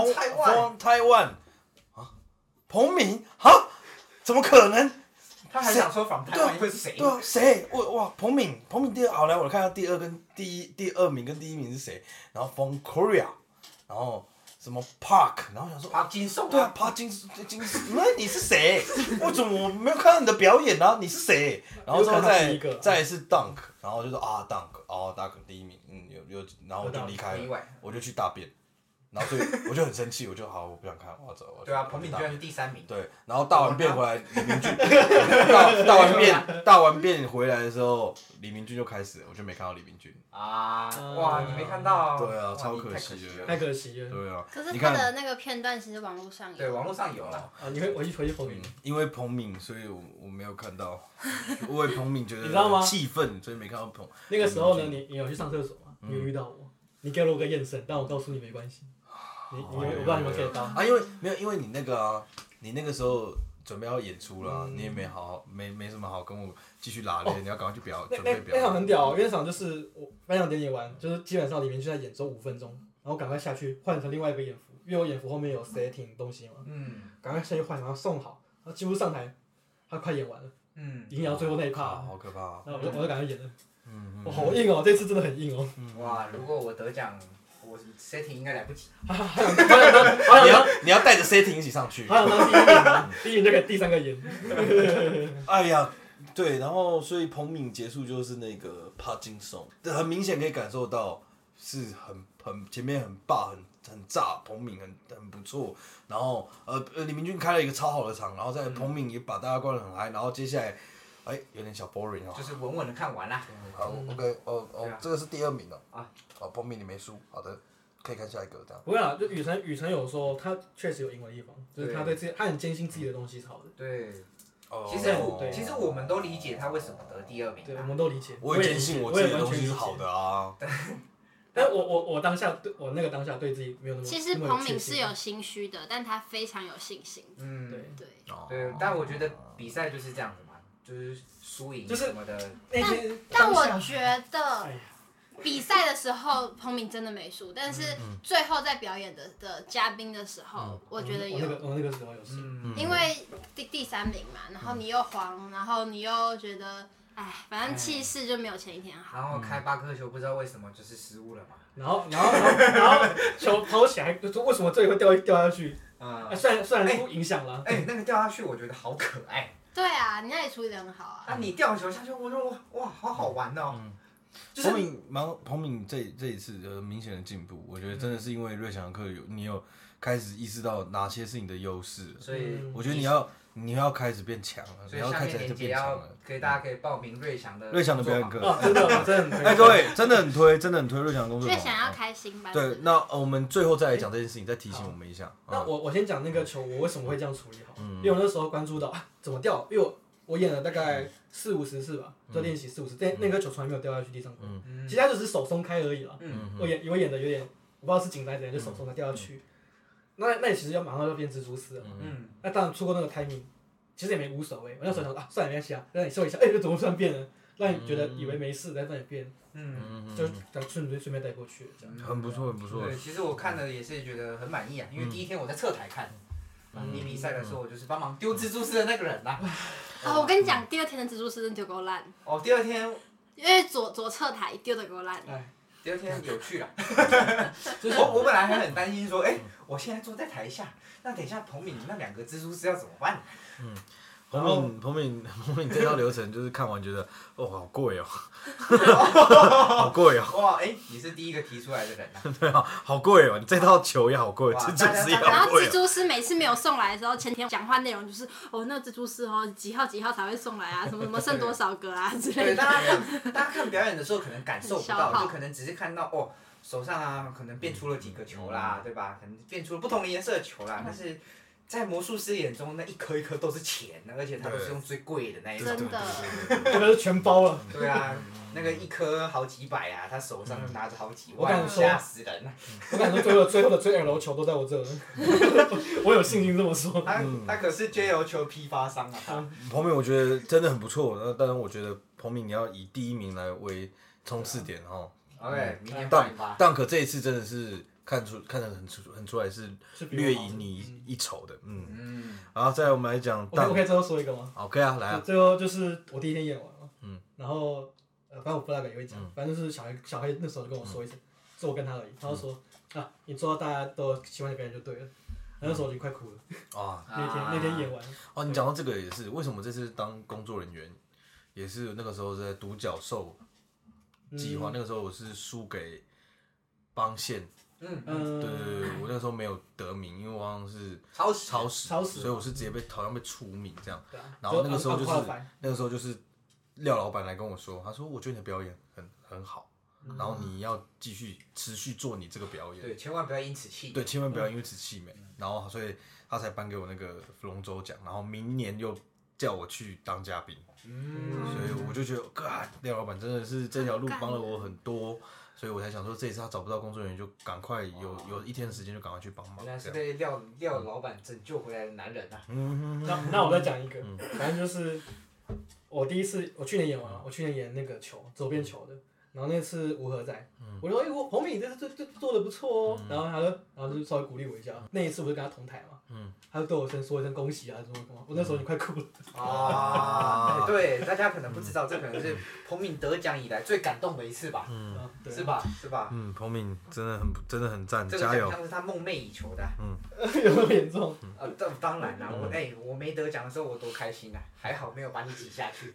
Taiwan 彭敏怎么可能？ 他还想说访台湾会是谁？ 对啊，谁？哇，彭敏第2，好来，我看下第2跟第2名跟第1名是谁？然后 from Korea， 然后什么 Park， 然后想说 Park Jin Sung， 对啊 ，Park Jin Sung，你是谁？为什么我没有看到你的表演啊？你是谁？然后之后再是 Dunk， 然后我就说Dunk 第1名，然后我就离开了，我就去大便。然后所以我就很生气，我不想看，我要走。 对啊，彭敏居然是第3名。 对，然后大完便回来，李明俊大完便回来的时候，李明俊就开始了，我就没看到李明俊。 哇，你没看到？ 对啊，超可惜的。 太可惜了。 对啊。 可是他的那个片段其实网络上有。 对，网络上有了。 你会回去彭敏？ 因为彭敏，所以我没有看到。我为彭敏觉得你知道吗？ 气愤，所以没看到彭。 那个时候呢，你有去上厕所吗？你有遇到我？你给了我个眼神，但我告诉你没关系。我不知道你们 get 到因为你那个时候准备要演出了，你也没什么好跟我继续拉练，你要赶快去准备表演。 那场很屌，那场就是我颁奖典礼完，就是基本上李明俊在演5分钟，然后赶快下去换成另外一个演服，因为我演服后面有 setting 东西嘛，赶快下去换，然后送好，然后几乎上台，他快演完了，已经演到最后那一趴， 好可怕。 然后我就赶快演了，我好硬哦，这次真的很硬哦。 哇，如果我得奖。我 setting 应该来不及。 你要带着 setting 一起上去。 好想当第1名，第1名就可以第3个演。 哎呀，对，然后所以彭敏结束就是那个 Park Jin Sung，很明显可以感受到是很前面很爆很炸，彭敏很不错。然后李明俊开了一个超好的场，然后在彭敏也把大家灌得很嗨，然后接下来有点小 boring 哦。 就是稳稳的看完啦。 好 ，OK， 这个是第2名哦。彭明你没输，好的，可以看下一个这样。 不会啊，就雨辰有说他确实有赢的地方，就是他很坚信自己的东西是好的。 对。其实我们都理解他为什么得第2名。 对，我们都理解。 我也坚信我自己的东西是好的啊。 但我当下对自己没有那么。 其实彭敏是有心虚的，但他非常有信心。 对，但我觉得比赛就是这样子嘛，就是输赢什么的。 但我觉得比赛的时候彭敏真的没输，但是最后在表演的嘉宾的时候，我觉得有。 我那个时候有输， 因为第3名嘛，然后你又黄，然后你又觉得。反正气势就没有前一天好。 然后开8颗球，不知道为什么就是失误了嘛。 然后球抛起来，就为什么这里会掉下去？虽然输影响了。 那个掉下去，我觉得好可爱。 对啊，你那里处理得很好啊。 你掉球下去，我说哇，好好玩哦。 彭敏这一次有明显的进步，我觉得真的是因为瑞祥课你有开始意识到哪些是你的优势， 所以我觉得你要开始变强了， 所以下面链接大家可以报名瑞祥的表演课。 真的很推。 各位真的很推瑞祥的工作坊。 瑞祥要开新班。 对，那我们最后再来讲这件事情，再提醒我们一下。 那我先讲那个球，我为什么会这样处理好？因为我那时候关注到怎么掉，因为我演了大概40-50次吧，就练习40-50，那颗球从来没有掉下去地上过。其实他只是手松开而已了。我演的有点，我不知道是紧张怎样，就手松开掉下去。那你其实马上就变蜘蛛丝了。那当然出过那个 timing， 其实也没无所谓。我那时候想说算了没关系啊，让你秀一下，怎么突然变了？让你觉得以为没事，但也变。就顺便带过去这样。 很不错。 对，其实我看了也是觉得很满意啊，因为第1天我在侧台看。你比赛的时候，我就是帮忙丢蜘蛛丝的那个人啦。 我跟你讲，第2天的蜘蛛丝真丢够烂。 第2天。 因为左侧台丢的够烂。 第2天有趣了。我本来还很担心说，我现在坐在台下，那等一下彭敏那2个蜘蛛丝要怎么办？ 彭敏这套流程就是看完觉得好贵哦，好贵哦。 哇，你是第一个提出来的人啊。 对啊，好贵哦，你这套球也好贵，蜘蛛丝也好贵。 然后蜘蛛丝每次没有送来的时候，前天讲话内容就是那蜘蛛丝几号才会送来啊，什么剩多少个啊之类的。 对，大家看表演的时候可能感受不到，就可能只是看到手上啊可能变出了几个球啦，对吧？可能变出了不同的颜色的球啦，但是。在魔术师眼中，那一颗一颗都是钱，而且他都是用最贵的那一种。 真的。 这个是全包了。 对啊，那个1颗好几百啊，他手上就拿着好几万，吓死人了。 我敢说，最后的最 L 球都在我这。我有信心这么说。 他可是 JL 球批发商啊。 彭敏我觉得真的很不错，当然我觉得彭敏你要以第1名来为冲刺点哈。 OK， 明年报名吧。 但可这一次真的是。看得很出来是略赢你一筹的，然后再来我们来讲， 我可以最后说一个吗？ 好，可以啊，来啊。 最后就是我第1天演完了，然后反正我 flag 也会讲，反正就是小黑那时候就跟我说一声，是我跟他而已，他就说你做到大家都喜欢的表演就对了，那时候我已经快哭了。那天演完。 你讲到这个也是，为什么这次当工作人员，也是那个时候在独角兽计划，那个时候我是输给邦宪。对，我那个时候没有得名，因为我好像是超时，所以我是直接好像被除名这样。然后那个时候就是廖老板来跟我说，他说我觉得你的表演很好，然后你要继续持续做你这个表演。 对，千万不要因此气馁。 对，千万不要因此气馁。然后所以他才颁给我那个龙舟奖，然后明年又叫我去当嘉宾。所以我就觉得，廖老板真的是这条路帮了我很多。所以我才想说，这一次他找不到工作人员，就赶快有1天的时间就赶快去帮忙。 原来是被廖老板拯救回来的男人啊！ 那我再讲一个，反正就是我去年演完了，我去年演那个球左边球的，然后那次吴和在，我说彭敏这做的不错哦，然后就稍微鼓励我一下。那一次我就跟他同台嘛，他就对我说一声恭喜啊什么，我那时候已经快哭了。 对，大家可能不知道，这可能是彭敏得奖以来最感动的一次吧，是吧？ 彭敏真的很赞， 加油！这个奖项是他梦寐以求的。 有那么严重？ 当然啦，我没得奖的时候我多开心啊，还好没有把你挤下去。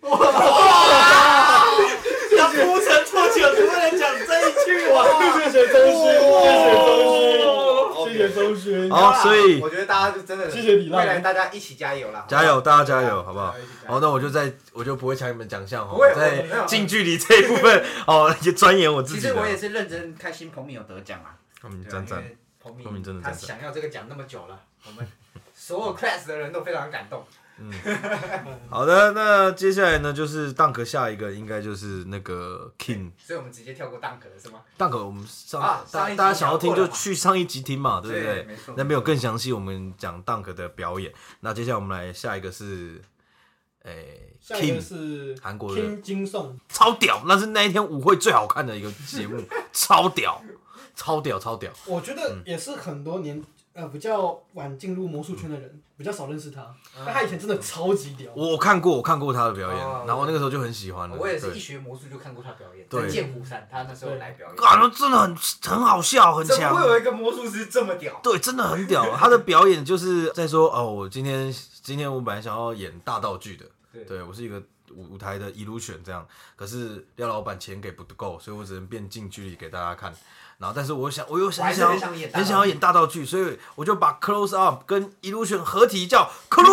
要铺陈多久，只为了讲这一句哇！热血中心。 谢谢周轩。 好，所以我觉得大家就真的， 谢谢你， 未来大家一起加油啦！ 加油，大家加油，好不好？好，那我就不会抢你们奖项哈，在近距离这一部分也钻研我自己。 其实我也是认真开心，彭敏有得奖啊。 赞赞， 彭敏真的他想要这个奖那么久了，我们所有 class 的人都非常感动。 好的，那接下来呢，就是 Dunk 下一个应该就是那个 King， 所以我们直接跳过 Dunk 了是吗 ？Dunk 我们大家想要听就去上一集听嘛，对不对？ 没错。 那边有更详细，我们讲 Dunk 的表演。那接下来我们来下一个是， 下一个是韩国的 King 金颂， 超屌，那是那一天舞会最好看的一个节目，超屌。 我觉得也是很多比较晚进入魔术圈的人比较少认识他，但他以前真的超级屌。 我看过他的表演，然后那个时候就很喜欢了。 我也是一学魔术就看过他表演，在剑湖山，他那时候来表演， 那真的很好笑，很强。 怎么会有一个魔术师这么屌？ 对，真的很屌。他的表演就是在说我今天我本来想要演大道具的，对我是一个舞台的illusion这样，可是廖老板钱给不够，所以我只能变近距离给大家看。然后，但是我又很想要演大道具，所以我就把 close up 跟 illusion 合体叫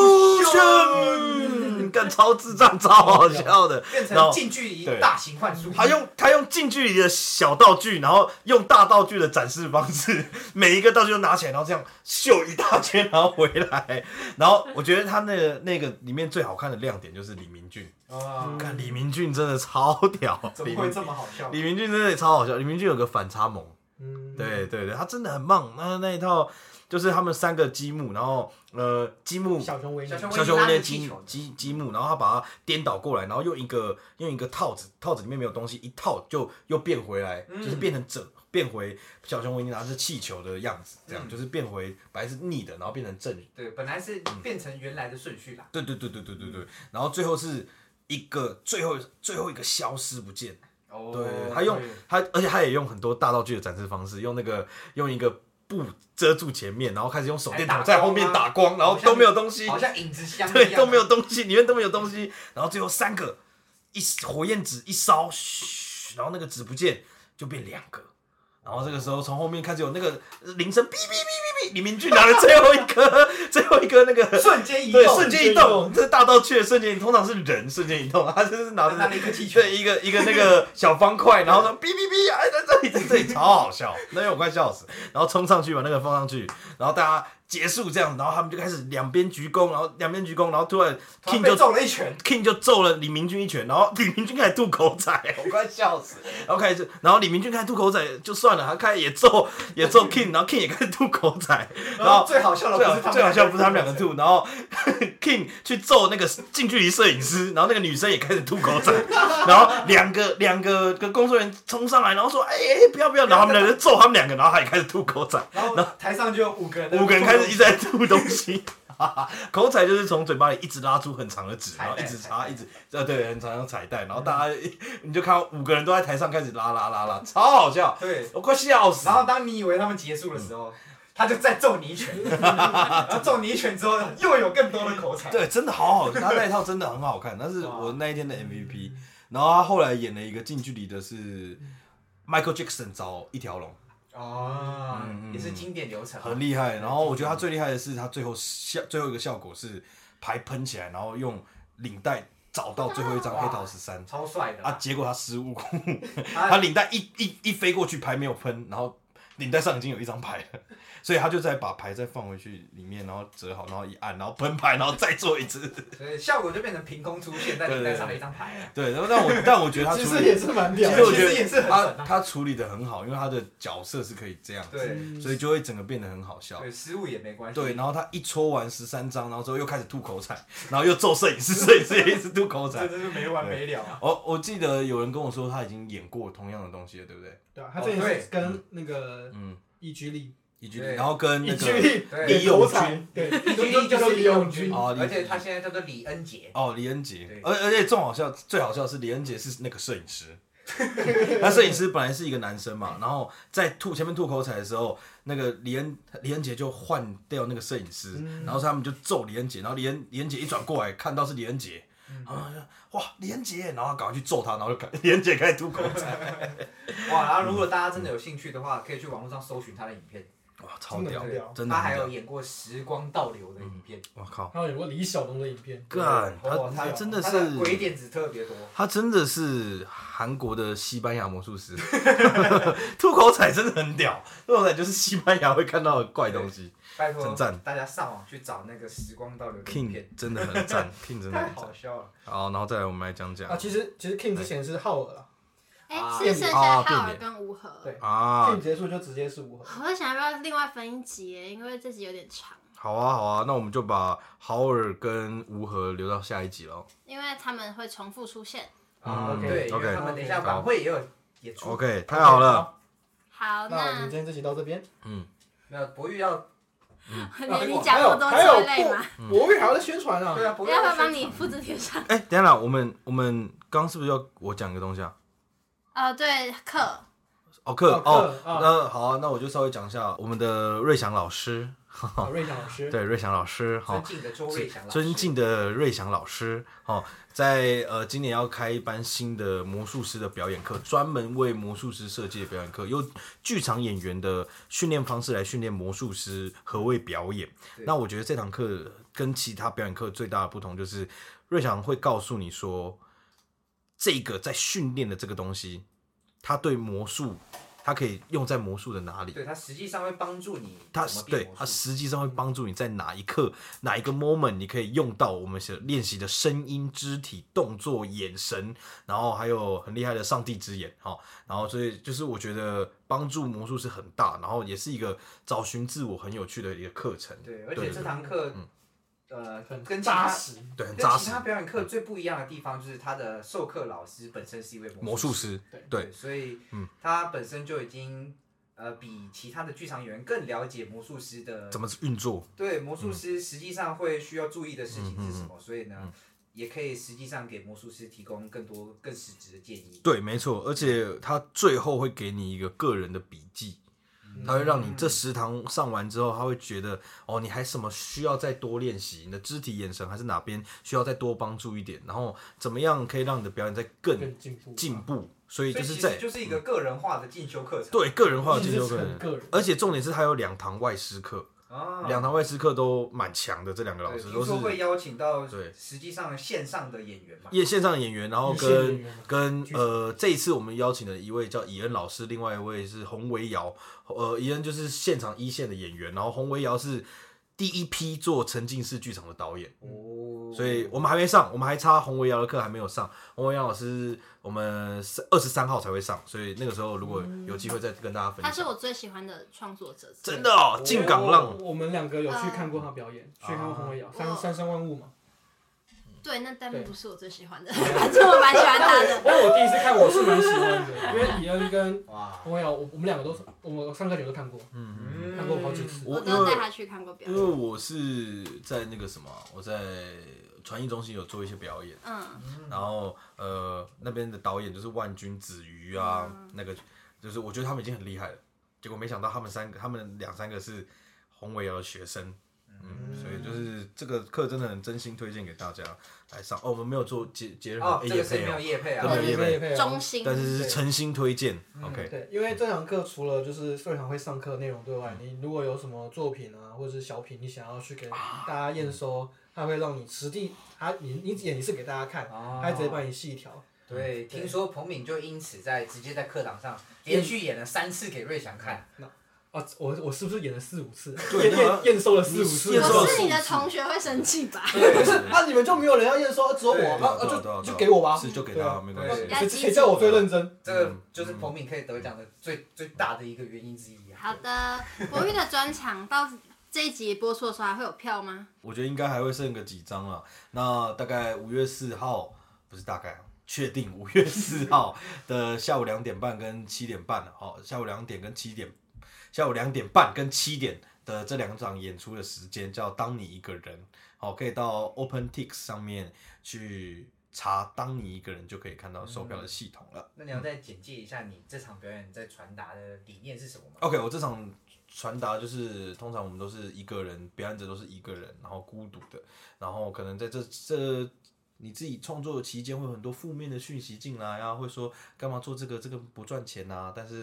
collusion， 干超智障、超好笑的， 变成近距离大型幻术。 他用近距离的小道具，然后用大道具的展示方式，每一个道具都拿起来，然后这样秀一大圈，然后回来。然后我觉得他那个里面最好看的亮点就是李明俊。看李明俊真的超屌， 怎么会这么好笑？ 李明俊真的超好笑。李明俊有个反差萌。对，他真的很棒。那一套就是他们3个积木，然后积木小熊维尼的积木，然后他把它颠倒过来，然后用一个套子里面没有东西，一套就又变回来，就是变回小熊维尼拿着气球的样子，这样就是变回本来是逆的，然后变成正。 对，本来是变成原来的顺序啦。 对，然后最后是最后一个消失不见。对，而且他也用很多大道具的展示方式，用一个布遮住前面，然后开始用手电筒在后面打光，然后都没有东西， 好像影子箱一样， 对，都没有东西，里面都没有东西，然后最后3个火焰纸一烧，然后那个纸不见，就变2个。然后这个时候从后面开始有那个铃声，哔哔哔哔哔，李明俊拿了最后一个那个瞬间移动，这是大道具的瞬间移动，通常是人瞬间移动，他就是拿着一个气球， 对，一个那个小方块，然后说哔哔哔，哎，在这里超好笑，那边我快笑死，然后冲上去把那个放上去，然后大家结束这样，然后他们就开始两边鞠躬，然后突然 King 就揍了一拳 ，King 就揍了李明俊一拳，然后李明俊开始吐口水，我快笑死。然后李明俊开始吐口水就算了，他开始也揍 King， 然后 King 也开始吐口水，然后最好笑的不是他们两个吐，然后King 去揍那个近距离摄影师，然后那个女生也开始吐口水，然后两个工作人员冲上来，然后说不要，然后他们两个揍他们2个，然后他也开始吐口水， 然后台上就有5个人开始一直在吐东西，口彩就是从嘴巴里一直拉出很长的纸，然后一直插，对，很长的彩带，然后大家你就看到5个人都在台上开始拉，超好笑， 对， 我快笑死。 然后当你以为他们结束的时候，他就再揍你一拳，揍你一拳之后又有更多的口彩， 对，真的好好看，他那一套真的很好看，那是我那一天的 MVP。然后他后来演了一个近距离的是 Michael Jackson 找一条龙。 也是经典流程， 很厉害。然后我觉得他最厉害的是他最后一个效果是牌喷起来，然后用领带找到最后一张黑桃13， 超帅的结果他失误，他领带一飞过去，牌没有喷，然后领带上已经有一张牌了，所以他就再把牌再放回去里面，然后折好，然后一按，然后喷牌，然后再做一次， 所以效果就变成凭空出现在领带上的一张牌了。 对，但我觉得他其实也是蛮屌的， 其实我觉得也是很他处理的很好，因为他的角色是可以这样子，对，所以就会整个变得很好笑。 对，失误也没关系。 对，然后他一戳完13张，然后之后又开始吐口彩，然后又揍摄影师，摄影师也一直吐口彩， 真的是没完没了。 我记得有人跟我说他已经演过同样的东西了，对不对？ 对啊，他这也是跟那个易居力。 然后跟那个李永军，对， 易居力就是李永军，而且他现在叫做李恩杰。 李恩杰，而且最好笑的是李恩杰是那个摄影师，他摄影师本来是一个男生嘛，然后在前面吐口彩的时候，那个李恩杰就换掉那个摄影师，然后他们就揍李恩杰，然后李恩杰一转过来看到是李恩杰，然后哇李恩杰，然后赶快去揍他，然后李恩杰开始吐口彩。 哇！然后如果大家真的有兴趣的话，可以去网络上搜寻他的影片。 哇，超屌，真的。 他还有演过《时光倒流》的影片， 我靠， 还有演过李小龙的影片， 干，他真的是鬼点子特别多， 他真的是韩国的西班牙魔术师，吐口彩真的很屌，吐口彩就是西班牙会看到的怪东西。 拜托，大家上网去找那个《时光倒流》的影片， King 真的很赞，King 真的太好笑了。 好，然后再来我们来讲啊，其实 King 之前是浩尔啦。 是剩下浩尔跟吴和。 对啊 ，King 结束就直接是吴和。 我在想要不要另外分一集耶，因为这集有点长。 好啊，那我们就把浩尔跟吴和留到下一集了。 因为他们会重复出现。 对，因为他们等一下晚会也有演出。 OK， 太好了。 好， 那我们今天这集到这边。 没有博玉要。 你讲那么多催泪吗？ 博玉还要再宣传啊！ 对啊，博玉要不要帮你复制贴上？ 哎，等一下，我们刚是不是要我讲一个东西啊？ 对，课。 那好啊，那我就稍微讲一下我们的瑞祥老师。 瑞祥老师， 对，瑞祥老师， 尊敬的周瑞祥老师， 尊敬的瑞祥老师，在今年要开一班新的魔术师的表演课，专门为魔术师设计的表演课，用剧场演员的训练方式来训练魔术师何谓表演。那我觉得这堂课跟其他表演课最大的不同就是，瑞祥会告诉你说，这个在训练的这个东西，它对魔术。它可以用在魔术的哪里？ 对，它实际上会帮助你。 它实际上会帮助你在哪一刻、哪一个 moment， 你可以用到我们练习的声音、肢体、动作、眼神，然后还有很厉害的上帝之眼，然后所以就是我觉得帮助魔术是很大，然后也是一个找寻自我很有趣的一个课程。 对，而且这堂课。 很扎实， 对，很扎实。 跟其他表演课最不一样的地方就是他的授课老师本身是一位魔术师，对， 所以他本身就已经比其他的剧场演员更了解魔术师的怎么运作。 对，魔术师实际上会需要注意的事情是什么，所以呢，也可以实际上给魔术师提供更多更实质的建议。 对，没错，而且他最后会给你一个个人的笔记。他会让你这10堂上完之后，他会觉得你还什么需要再多练习，你的肢体、眼神还是哪边需要再多帮助一点，然后怎么样可以让你的表演再更进步。所以就是就是一个个人化的进修课程。 对，个人化的进修课程，而且重点是他有2堂外师课。2堂外师课都蛮强的，这2个老师都是会邀请到实际上线上的演员嘛， 线上的演员，然后跟这一次我们邀请的一位叫以恩老师，另外一位是洪维尧，以恩就是现场1线的演员，然后洪维尧是第一批做沉浸式剧场的导演，所以我们还没上，我们还差洪维尧的课还没有上，洪维尧老师我们23号才会上，所以那个时候如果有机会再跟大家分享。 他是我最喜欢的创作者， 真的进港浪。 我们2个有去看过他表演，去看过洪维尧，三生万物嘛。 对，那但不是我最喜欢的，反正我蛮喜欢他的。 但我第一次看，我是蛮喜欢的，因为以恩跟洪维尧，我们2个都，我们上课前都看过，看过好几次。 我都带他去看过表演。 因为我是在那个什么，我在传艺中心有做一些表演，然后那边的导演就是万军子瑜啊，那个就是我觉得他们已经很厉害了，结果没想到他们2-3个是洪维尧的学生。所以就是这个课真的很真心推荐给大家来上。我们没有做接任何业配没有业配啊， 没有业配， 衷心， 但是是诚心推荐。OK， 对，因为这堂课除了就是非常会上课内容之外，你如果有什么作品啊，或者是小品，你想要去给大家验收，他会让你实地，你演一次给大家看，他直接帮你细调。 对，听说彭敏就因此直接在课堂上连续演了3次给瑞祥看。 我是不是演了4-5次？ 对， 验收了4-5次。 我是你的同学会生气吧？ 不是你们就没有人要验收，只有我，就给我吧。 是就给他，没关系。 谁叫我最认真？ 这个就是彭敏可以得奖的最大的一个原因之一。 好的，博玉的专场到这一集播出的时候还会有票吗？ 我觉得应该还会剩个几张啦。那大概5月4号，不是大概。确定5月4号的下午2点半跟7点半下午2点跟7点，下午2点半跟7点的这2场演出的时间叫当你一个人，可以到 OpenTix 上面去查当你一个人就可以看到售票的系统了。 那你要再简介一下你这场表演在传达的理念是什么吗 ？OK， 我这场传达就是通常我们都是一个人，表演者都是一个人，然后孤独的，然后可能在这你自己创作的期间会有很多负面的讯息进来啊，会说干嘛做这个不赚钱啊，但是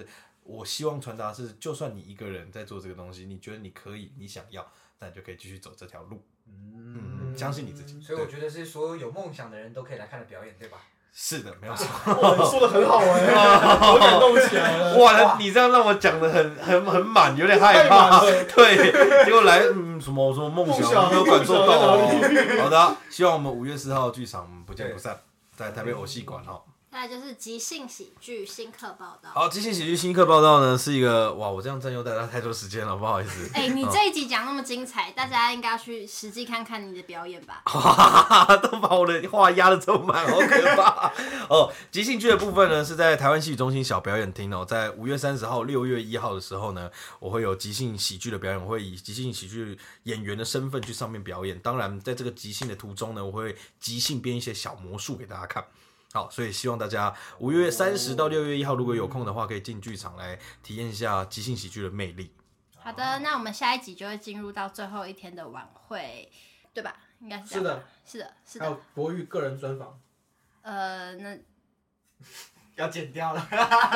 我希望传达是，就算你一个人在做这个东西，你觉得你可以，你想要，那你就可以继续走这条路。相信你自己。 所以我觉得是所有有梦想的人都可以来看的表演，对吧？ 是的，没有错。 哇，你说的很好我感动起来了。 哇，你这样让我讲的很满，有点害怕。对，结果来什么梦想，没有感受到。好的，希望我们5月4号剧场不见不散，在台北偶戏馆哈。 再来就是即兴喜剧新课报道。 好，即兴喜剧新课报道呢是一个我这样占用大家太多时间了，不好意思。 你这一集讲那么精彩，大家应该要去实际看看你的表演吧。 都把我的话压得这么满，好可怕哦！即兴剧的部分呢是在台湾戏剧中心小表演厅哦，在5月30号、6月1号的时候呢，我会有即兴喜剧的表演，我会以即兴喜剧演员的身份去上面表演。当然，在这个即兴的途中呢，我会即兴编一些小魔术给大家看。好，所以希望大家5月30到6月1号，如果有空的话，可以进剧场来体验一下即兴喜剧的魅力。 好的，那我们下一集就会进入到最后一天的晚会，对吧？应该是这样吧。是的。还有博玉个人专访。 那要剪掉了。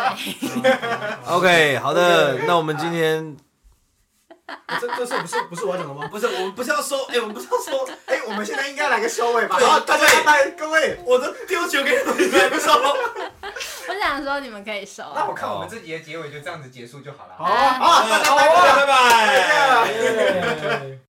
OK， 好的，那我们今天。 这是不是我要讲的吗？ 不是，我们不是要收，我们不是要收， 我们现在应该来个收尾吧。好，大家来，各位， 我都丢球给你们，还不收。 我想说你们可以收。 那我看我们这集的结尾就这样子结束就好了。 好，大家拜拜。